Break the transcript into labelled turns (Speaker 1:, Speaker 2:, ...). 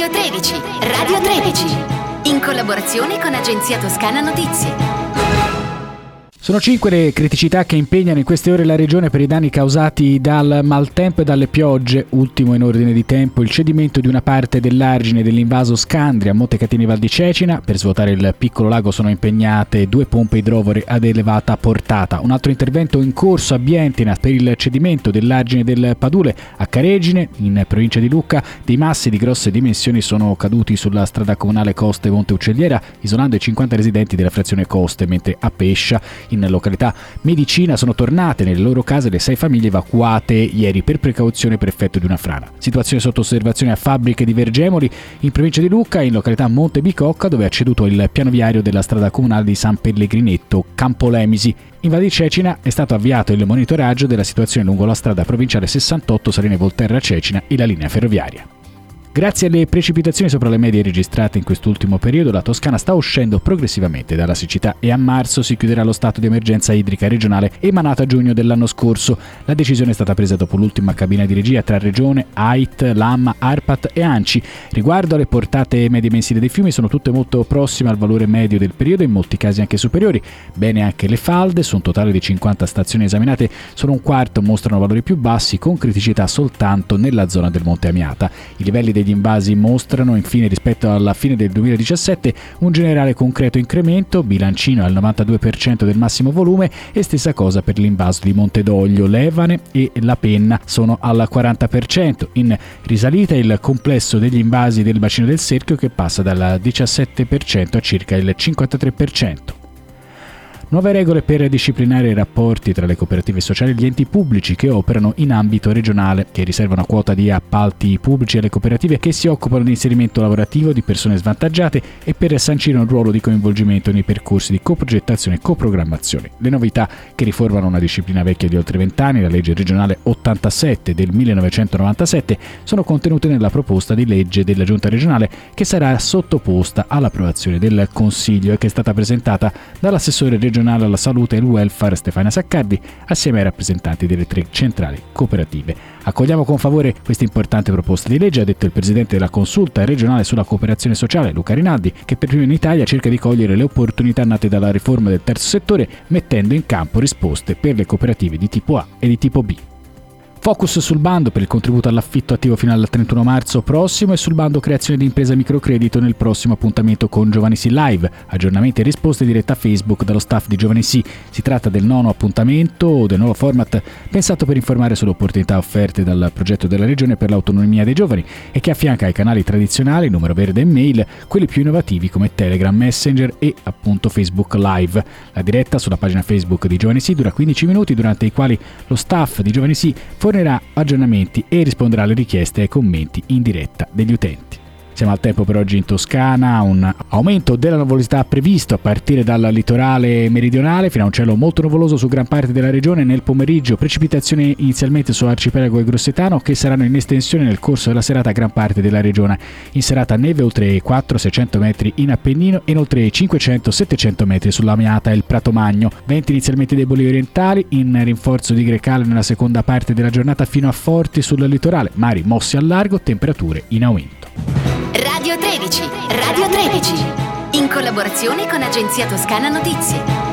Speaker 1: Radio 13, Radio 13, in collaborazione con Agenzia Toscana Notizie.
Speaker 2: Sono 5 le criticità che impegnano in queste ore la regione per i danni causati dal maltempo e dalle piogge. Ultimo in ordine di tempo il cedimento di una parte dell'argine dell'invaso Scandria a Montecatini Val di Cecina. Per svuotare il piccolo lago sono impegnate 2 pompe idrovore ad elevata portata. Un altro intervento in corso a Bientina per il cedimento dell'argine del Padule a Caregine, in provincia di Lucca. Dei massi di grosse dimensioni sono caduti sulla strada comunale Coste Monte Uccelliera, isolando i 50 residenti della frazione Coste, mentre a Pescia, in località Medicina, sono tornate nelle loro case le 6 famiglie evacuate ieri per precauzione per effetto di una frana. Situazione sotto osservazione a Fabbriche di Vergemoli, in provincia di Lucca, in località Monte Bicocca, dove è ceduto il piano viario della strada comunale di San Pellegrinetto Campolemisi. In Val di Cecina è stato avviato il monitoraggio della situazione lungo la strada provinciale 68 Saline Volterra Cecina e la linea ferroviaria. Grazie alle precipitazioni sopra le medie registrate in quest'ultimo periodo, la Toscana sta uscendo progressivamente dalla siccità e a marzo si chiuderà lo stato di emergenza idrica regionale emanato a giugno dell'anno scorso. La decisione è stata presa dopo l'ultima cabina di regia tra Regione, AIT, LAM, ARPAT e ANCI. Riguardo alle portate medie mensili dei fiumi, sono tutte molto prossime al valore medio del periodo, in molti casi anche superiori. Bene anche le falde, su un totale di 50 stazioni esaminate, solo un quarto mostrano valori più bassi, con criticità soltanto nella zona del Monte Amiata. I livelli degli invasi mostrano infine rispetto alla fine del 2017 un generale concreto incremento, Bilancino al 92% del massimo volume e stessa cosa per l'invaso di Montedoglio, Levane e La Penna sono al 40%. In risalita il complesso degli invasi del bacino del Serchio, che passa dal 17% a circa il 53%. Nuove regole per disciplinare i rapporti tra le cooperative sociali e gli enti pubblici che operano in ambito regionale, che riservano quota di appalti pubblici alle cooperative che si occupano di inserimento lavorativo di persone svantaggiate e per sancire un ruolo di coinvolgimento nei percorsi di coprogettazione e coprogrammazione. Le novità, che riformano una disciplina vecchia di oltre 20 anni, la legge regionale 87 del 1997, sono contenute nella proposta di legge della Giunta regionale, che sarà sottoposta all'approvazione del Consiglio e che è stata presentata dall'assessore regionale alla salute e il welfare Stefania Saccardi assieme ai rappresentanti delle 3 centrali cooperative. Accogliamo con favore questa importante proposta di legge, ha detto il presidente della consulta regionale sulla cooperazione sociale Luca Rinaldi, che per primo in Italia cerca di cogliere le opportunità nate dalla riforma del terzo settore, mettendo in campo risposte per le cooperative di tipo A e di tipo B. Focus sul bando per il contributo all'affitto attivo fino al 31 marzo prossimo e sul bando creazione di impresa microcredito nel prossimo appuntamento con Giovanissi Live. Aggiornamenti e risposte diretta a Facebook dallo staff di Giovanissi. Si tratta del 9° appuntamento o del nuovo format pensato per informare sulle opportunità offerte dal progetto della Regione per l'autonomia dei giovani e che affianca ai canali tradizionali, numero verde e mail, quelli più innovativi come Telegram, Messenger e appunto Facebook Live. La diretta sulla pagina Facebook di Giovanissi dura 15 minuti, durante i quali lo staff di Giovanissi fornerà aggiornamenti e risponderà alle richieste e ai commenti in diretta degli utenti. Siamo al tempo per oggi in Toscana, un aumento della nuvolosità previsto a partire dal litorale meridionale fino a un cielo molto nuvoloso su gran parte della regione. Nel pomeriggio precipitazioni inizialmente su Arcipelago e Grossetano, che saranno in estensione nel corso della serata a gran parte della regione. In serata neve oltre i 400-600 metri in Appennino e oltre i 500-700 metri sulla Amiata e il Prato Magno. Venti inizialmente deboli orientali, in rinforzo di grecale nella seconda parte della giornata fino a forti sul litorale, mari mossi al largo, temperature in aumento.
Speaker 1: Radio 13, Radio 13, in collaborazione con Agenzia Toscana Notizie.